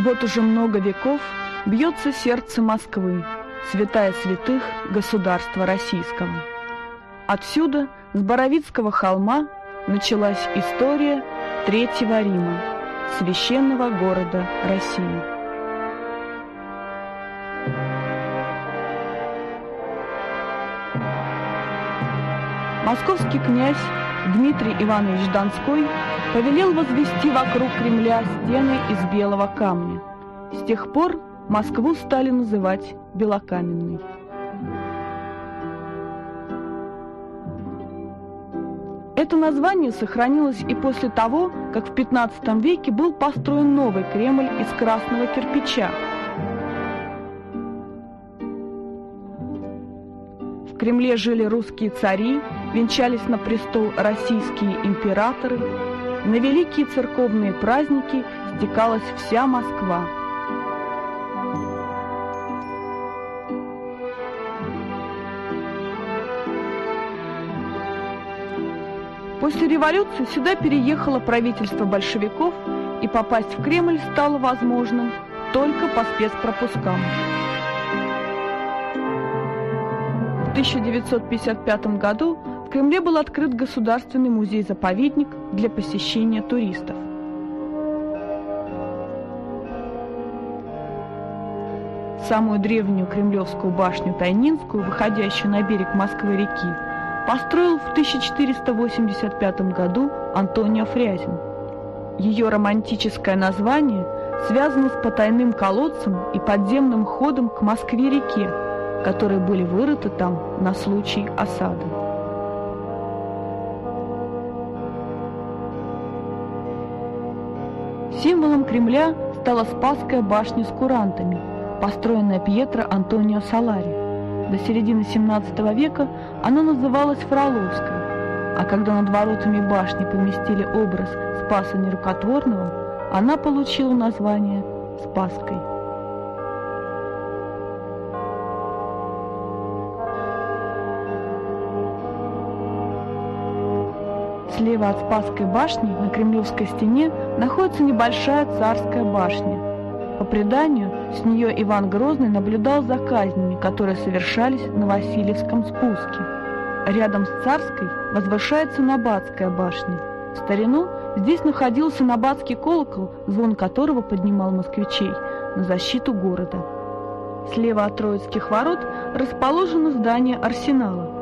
Вот уже много веков бьется сердце Москвы, святая святых государства российского. Отсюда, с Боровицкого холма, началась история Третьего Рима, священного города России. Московский князь Дмитрий Иванович Донской повелел возвести вокруг Кремля стены из белого камня. С тех пор Москву стали называть Белокаменной. Это название сохранилось и после того, как в XV веке был построен новый Кремль из красного кирпича. В Кремле жили русские цари, венчались на престол российские императоры, на великие церковные праздники стекалась вся Москва. После революции сюда переехало правительство большевиков, и попасть в Кремль стало возможным только по спецпропускам. В 1955 году в Кремле был открыт Государственный музей-заповедник для посещения туристов. Самую древнюю кремлевскую башню Тайнинскую, выходящую на берег Москвы-реки, построил в 1485 году Антонио Фрязин. Ее романтическое название связано с потайным колодцем и подземным ходом к Москве-реке, которые были вырыты там на случай осады. Символом Кремля стала Спасская башня с курантами, построенная Пьетро Антонио Солари. До середины XVII века она называлась Фроловской, а когда над воротами башни поместили образ Спаса Нерукотворного, она получила название Спасской. Слева от Спасской башни на Кремлевской стене находится небольшая Царская башня. По преданию, с нее Иван Грозный наблюдал за казнями, которые совершались на Васильевском спуске. Рядом с Царской возвышается Набатская башня. В старину здесь находился Набатский колокол, звон которого поднимал москвичей на защиту города. Слева от Троицких ворот расположено здание арсенала.